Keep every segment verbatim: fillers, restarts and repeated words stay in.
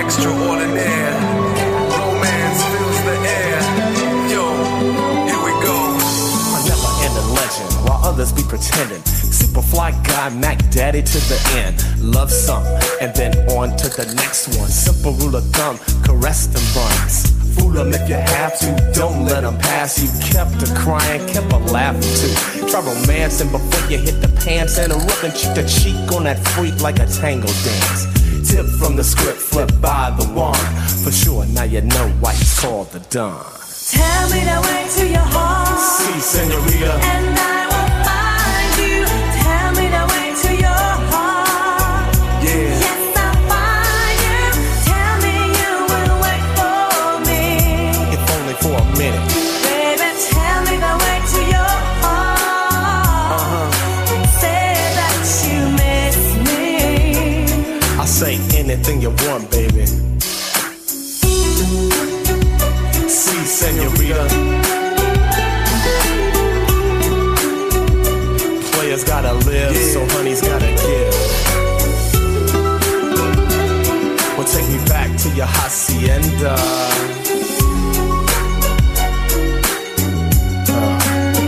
extraordinaire. Romance fills the air. Yo, here we go. A never-ending legend, while others be pretending. Superfly guy, Mac Daddy to the end. Love some, and then on to the next one. Simple rule of thumb, caress them buns. Fool them if you have to, don't let them pass you. Kept a crying, kept a laughing too. Try romancing before you hit the pants and a rubbing cheek to cheek on that freak like a tango dance. Tip from the script, flip by the wand. For sure, now you know why he's called the Don. Tell me the way to your heart. Si, senorita. And I will find you. Tell me the way to your heart. Yeah. Yes, I'll find you. Tell me you will wait for me. If only for a minute. Baby, tell me the way to your heart. Uh-huh. Say that you miss me. I'll say anything you want, baby. Si, senorita. Players gotta live, yeah. So honey's gotta give. Well, take me back to your hacienda. Uh.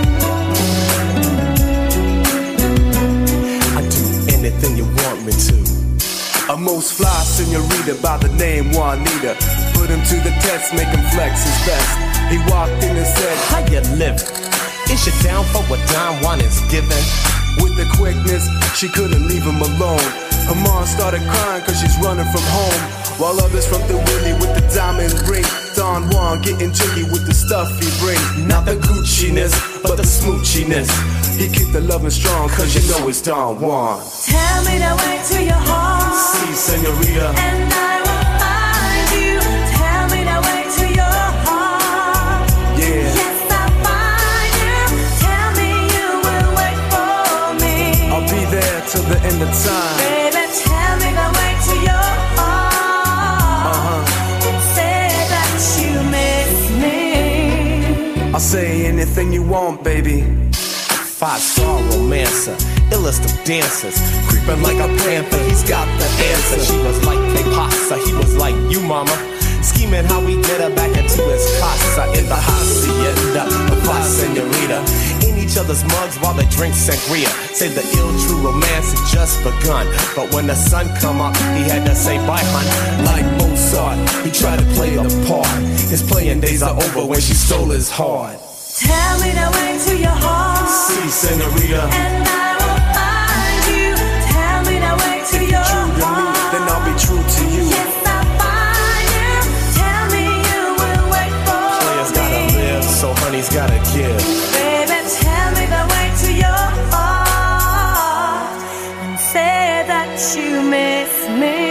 I do anything you want me to. A most fly senorita by the name Juanita. Put him to the test, make him flex his best. He walked in and said, how you living? Is you down for what Don Juan is giving? With the quickness, she couldn't leave him alone. Her mom started crying cause she's running from home, while others from the Willie with the diamond ring. Don Juan getting jiggy with the stuff he brings. Not the Gucci-ness, but the smoochiness. He keep the loving strong cause you know it's Don Juan. Tell me the way to your heart. Si, senorita. And I will find you. Tell me the way to your heart. Yeah. Yes, I'll find you. Tell me you will wait for me. I'll be there till the end of time. Baby, tell me the way to your heart. Uh-huh. Say that you miss me. I'll say anything you want, baby. Five-star romancer, illest of dancers. Creeping like a panther, he's got the answer. She was like que pasa, he was like you, mama. Scheming how we get her back into his casa. In the hacienda, the fly senorita. In each other's mugs while they drink sangria. Say the ill true romance had just begun, but when the sun come up, he had to say bye, hun. Like Mozart, he tried to play a part. His playing days are over when she stole his heart. Tell me the way to your heart. Si, senorita. And I will find you. Tell me the way to your True to heart. me, then I'll be true to you. Yes, I'll find you. Tell me you will wait for Players me. gotta live, so honey's gotta give. Baby, tell me the way to your heart. And say that you miss me.